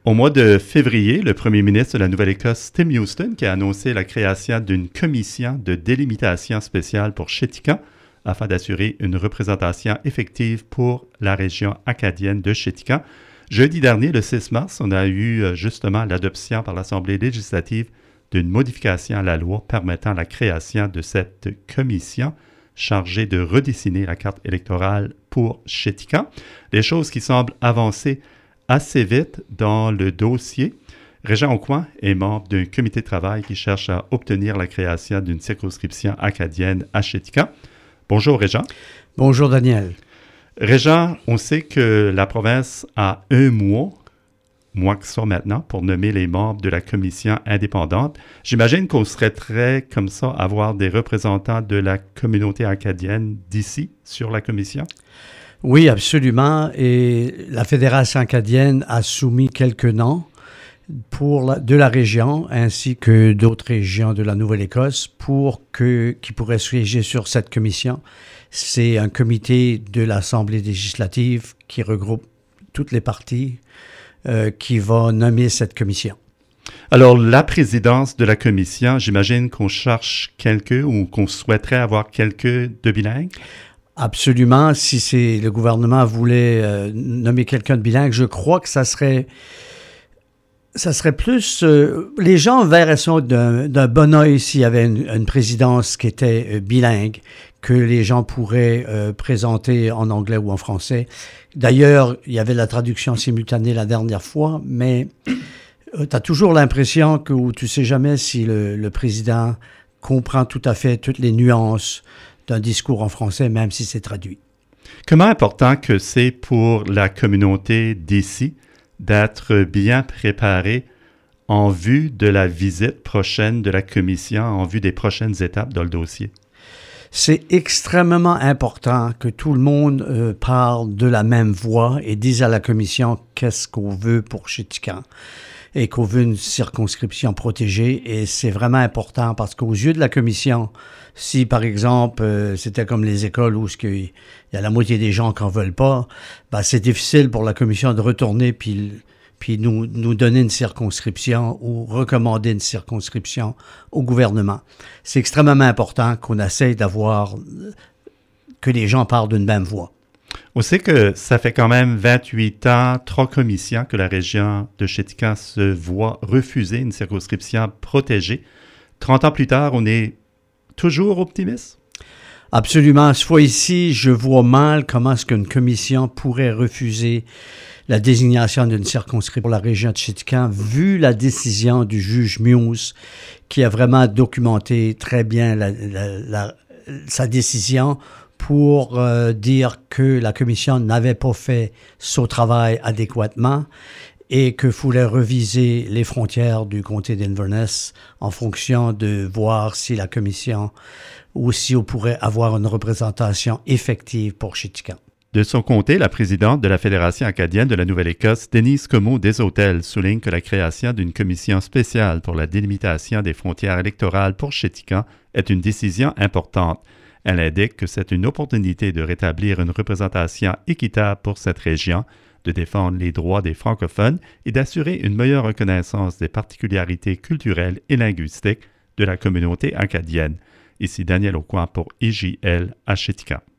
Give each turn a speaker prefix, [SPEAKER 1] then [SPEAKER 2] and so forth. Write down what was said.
[SPEAKER 1] Au mois de février, le premier ministre de la Nouvelle-Écosse, Tim Houston, qui a annoncé la création d'une commission de délimitation spéciale pour Chéticamp afin d'assurer une représentation effective pour la région acadienne de Chéticamp. Jeudi dernier, le 6 mars, on a eu justement l'adoption par l'Assemblée législative d'une modification à la loi permettant la création de cette commission chargée de redessiner la carte électorale pour Chéticamp. Des choses qui semblent avancer assez vite dans le dossier. Régent Aucoin est membre d'un comité de travail qui cherche à obtenir la création d'une circonscription acadienne à Chéticamp. Bonjour, Régent.
[SPEAKER 2] Bonjour, Daniel.
[SPEAKER 1] Régent, on sait que la province a un mois que ça maintenant, pour nommer les membres de la commission indépendante. J'imagine qu'on serait très comme ça à avoir des représentants de la communauté acadienne d'ici sur la commission?
[SPEAKER 2] Oui, absolument. Et la Fédération acadienne a soumis quelques noms de la région ainsi que d'autres régions de la Nouvelle-Écosse qui pourraient siéger sur cette commission. C'est un comité de l'Assemblée législative qui regroupe toutes les parties qui va nommer cette commission.
[SPEAKER 1] Alors, la présidence de la commission, j'imagine qu'on cherche quelqu'un ou qu'on souhaiterait avoir quelqu'un de bilingue?
[SPEAKER 2] Absolument. Si le gouvernement voulait nommer quelqu'un de bilingue, je crois que ça serait plus... les gens verraient ça d'un bon œil s'il y avait une présidence qui était bilingue, que les gens pourraient présenter en anglais ou en français. D'ailleurs, il y avait la traduction simultanée la dernière fois, mais tu as toujours l'impression que tu ne sais jamais si le président comprend tout à fait toutes les nuances d'un discours en français, même si c'est traduit.
[SPEAKER 1] Comment important que c'est pour la communauté d'ici d'être bien préparée en vue de la visite prochaine de la commission, en vue des prochaines étapes dans le dossier?
[SPEAKER 2] C'est extrêmement important que tout le monde parle de la même voix et dise à la commission qu'est-ce qu'on veut pour Chéticamp et qu'on veut une circonscription protégée. Et c'est vraiment important parce qu'aux yeux de la commission, si par exemple c'était comme les écoles où il y a la moitié des gens qui n'en veulent pas, ben, c'est difficile pour la commission de retourner puis nous donner une circonscription ou recommander une circonscription au gouvernement. C'est extrêmement important qu'on essaye que les gens parlent d'une même voix.
[SPEAKER 1] On sait que ça fait quand même 28 ans, 3 commissions que la région de Chéticamp se voit refuser une circonscription protégée. 30 ans plus tard, on est toujours optimiste?
[SPEAKER 2] Absolument. Cette fois-ci, je vois mal comment est-ce qu'une commission pourrait refuser la désignation d'une circonscription pour la région de Chéticamp, vu la décision du juge Muse, qui a vraiment documenté très bien sa décision pour dire que la commission n'avait pas fait son travail adéquatement et qu'il fallait reviser les frontières du comté d'Inverness en fonction de voir si la commission ou si on pourrait avoir une représentation effective pour Chéticamp.
[SPEAKER 1] De son côté, la présidente de la Fédération acadienne de la Nouvelle-Écosse, Denise Comeau des Hôtels, souligne que la création d'une commission spéciale pour la délimitation des frontières électorales pour Chéticamp est une décision importante. Elle indique que c'est une opportunité de rétablir une représentation équitable pour cette région, de défendre les droits des francophones et d'assurer une meilleure reconnaissance des particularités culturelles et linguistiques de la communauté acadienne. Ici Daniel Aucoin pour IJL à Chéticamp.